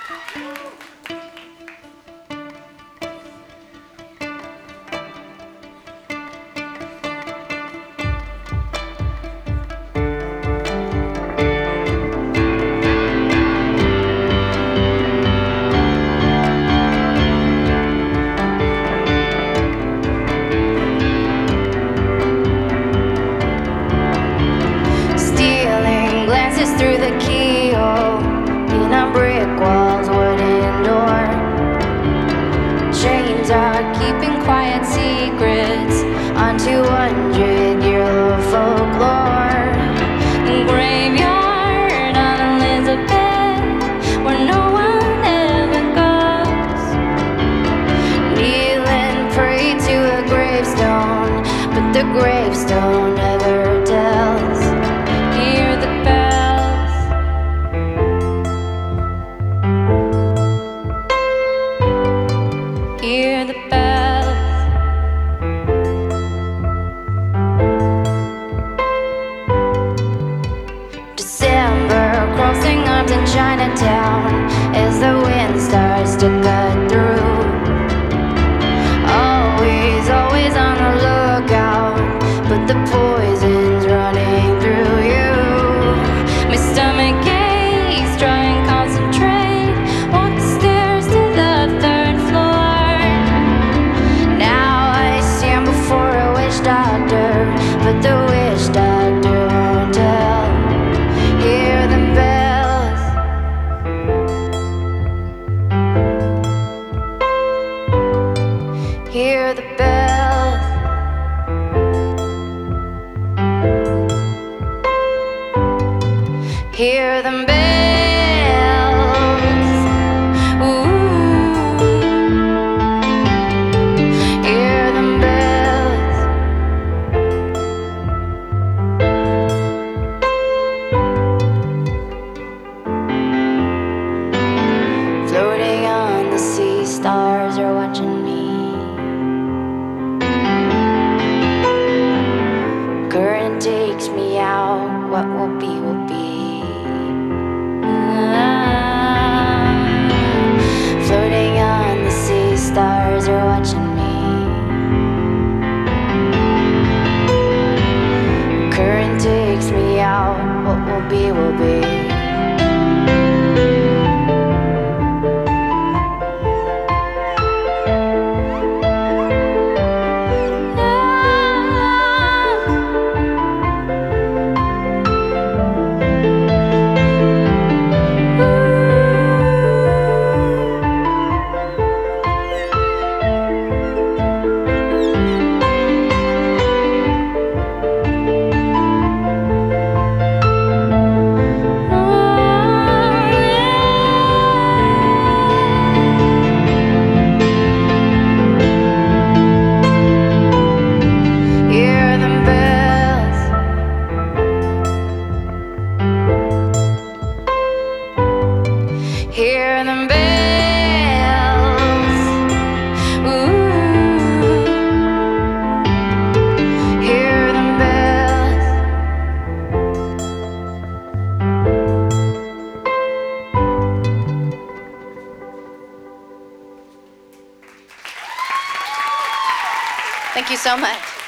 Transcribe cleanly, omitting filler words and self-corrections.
Through the keyhole in a brick wall's wooden door. Chains are keeping quiet secrets on 200-year-old folklore. Graveyard on Elizabeth, where no one ever goes. Kneel and pray to a gravestone, but the gravestone never tells. Hear the hear the bells. December, crossing arms in Chinatown as the wind starts to cut through. Always, always on the lookout, but the poison's running through you. My stomach aches, try and concentrate. Walk the stairs to the third floor. Now I stand before a witch doctor, but the witch doctor won't tell. Hear the bells. Hear the bells. Hear them bells. Ooh. Hear them bells. Floating on the sea, stars are watching me. Current takes me out, what will be will be. Floating on the sea, stars are watching me. Current takes me out, what will be will be. Hear them bells. Ooh. Hear them bells. Thank you so much.